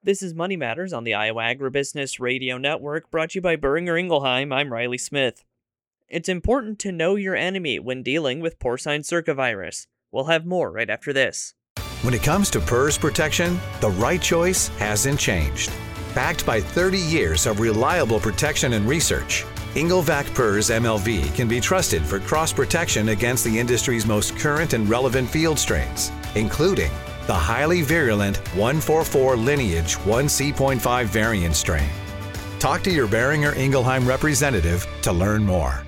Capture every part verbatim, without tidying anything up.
This is Money Matters on the Iowa Agribusiness Radio Network, brought to you by Boehringer Ingelheim. I'm Riley Smith. It's important to know your enemy when dealing with porcine circovirus. We'll have more right after this. When it comes to P R R S protection, the right choice hasn't changed. Backed by thirty years of reliable protection and research, Engelvac P R R S M L V can be trusted for cross-protection against the industry's most current and relevant field strains, including the highly virulent one forty-four lineage one C point five variant strain. Talk to your Boehringer Ingelheim representative to learn more.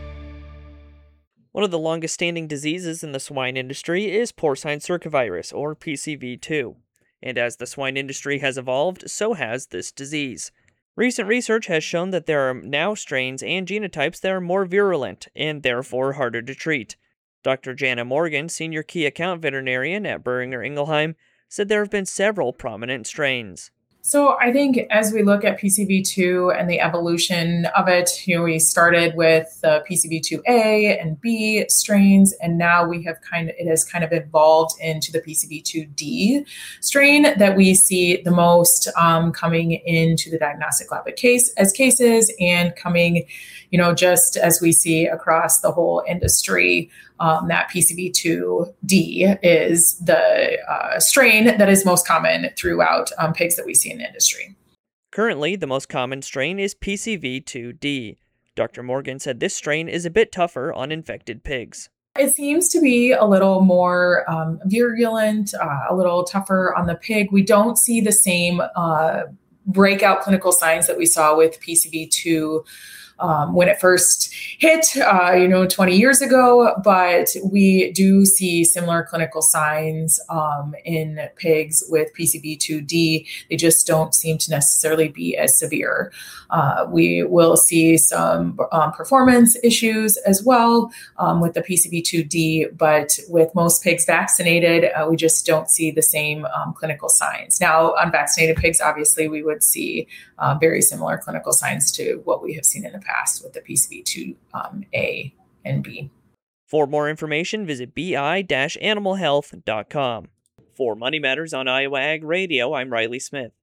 One of the longest-standing diseases in the swine industry is porcine circovirus, or P C V two. And as the swine industry has evolved, so has this disease. Recent research has shown that there are now strains and genotypes that are more virulent and therefore harder to treat. Doctor Jana Morgan, Senior Key Account Veterinarian at Boehringer Ingelheim, said there have been several prominent strains. So I think as we look at P C V two and the evolution of it, you know, we started with the P C V two A and B strains, and now we have kind of, it has kind of evolved into the P C V two D strain that we see the most um, coming into the diagnostic lab at case as cases and coming, you know, just as we see across the whole industry. Um, that P C V two D is the uh, strain that is most common throughout um, pigs that we see in the industry. Currently, the most common strain is P C V two D. Doctor Morgan said this strain is a bit tougher on infected pigs. It seems to be a little more um, virulent, uh, a little tougher on the pig. We don't see the same uh, breakout clinical signs that we saw with P C V two Um, when it first hit, uh, you know, twenty years ago, but we do see similar clinical signs um, in pigs with P C V two D. They just don't seem to necessarily be as severe. Uh, we will see some um, performance issues as well um, with the P C V two D, but with most pigs vaccinated, uh, we just don't see the same um, clinical signs. Now, unvaccinated pigs, obviously, we would see uh, very similar clinical signs to what we have seen in the past with the P C V two um, A and B. For more information, visit b i dash animal health dot com. For Money Matters on Iowa Ag Radio, I'm Riley Smith.